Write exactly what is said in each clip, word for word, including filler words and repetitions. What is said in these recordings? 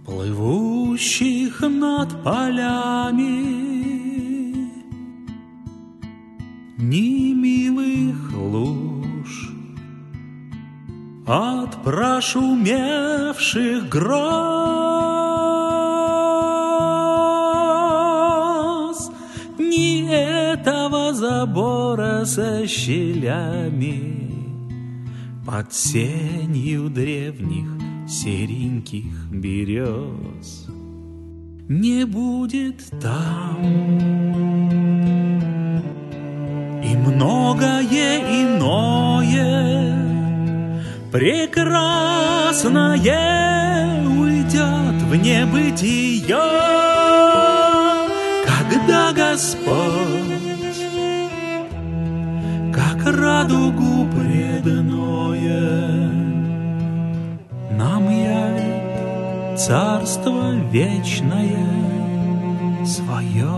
плывущих над полями, ни милых луж от прошумевших гроз, ни этого забора со щелями под сенью древних сереньких берез. Не будет там и многое иное прекрасное уйдет в небытие, когда Господь, как радугу преданное, нам явит царство вечное свое.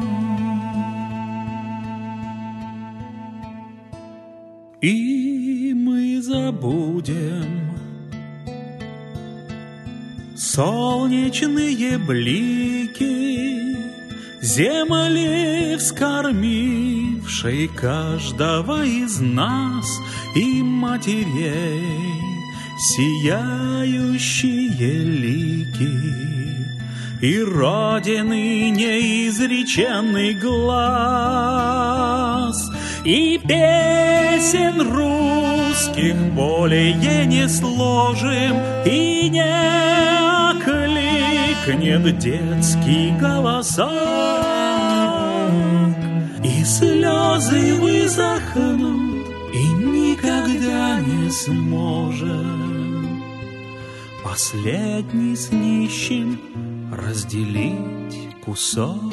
И мы забудем солнечные блики, земли, вскормившей каждого из нас, и матерей сияющие лики, и родины неизреченный глаз, и песен русских более не сложим, и не окликнет детский голосок, и слезы высохнут, и никогда не сможем последний с нищим разделить кусок.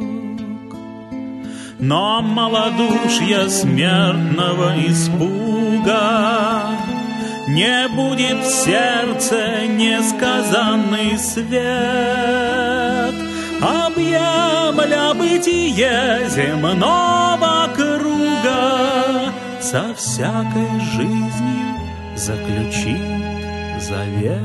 Но малодушья смертного испуга не будет в сердце несказанный свет, объемля бытие земного круга, со всякой жизнью заключит завет.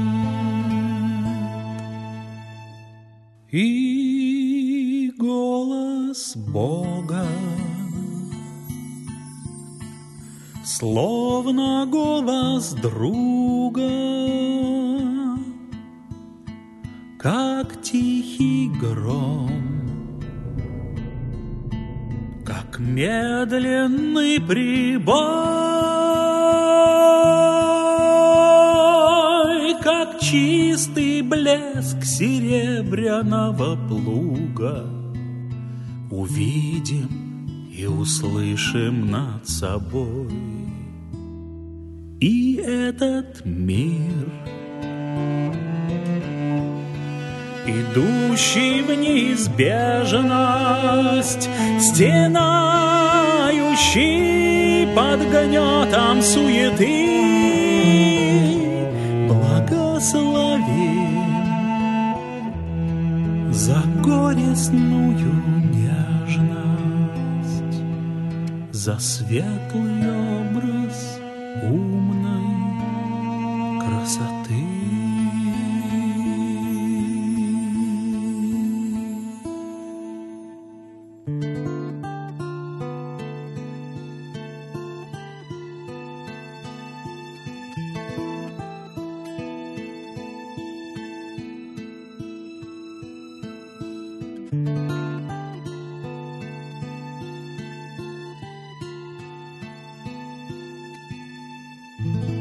И голос Бога, словно голос друга, как тихий гром, как медленный прибой, как чистый блеск серебряного плуга, увидим и услышим над собой. И этот мир, идущий в неизбежность, стенающий под гнетом суеты, благословим за горестную нежность, за светлый образ умной красоты. Mm-hmm.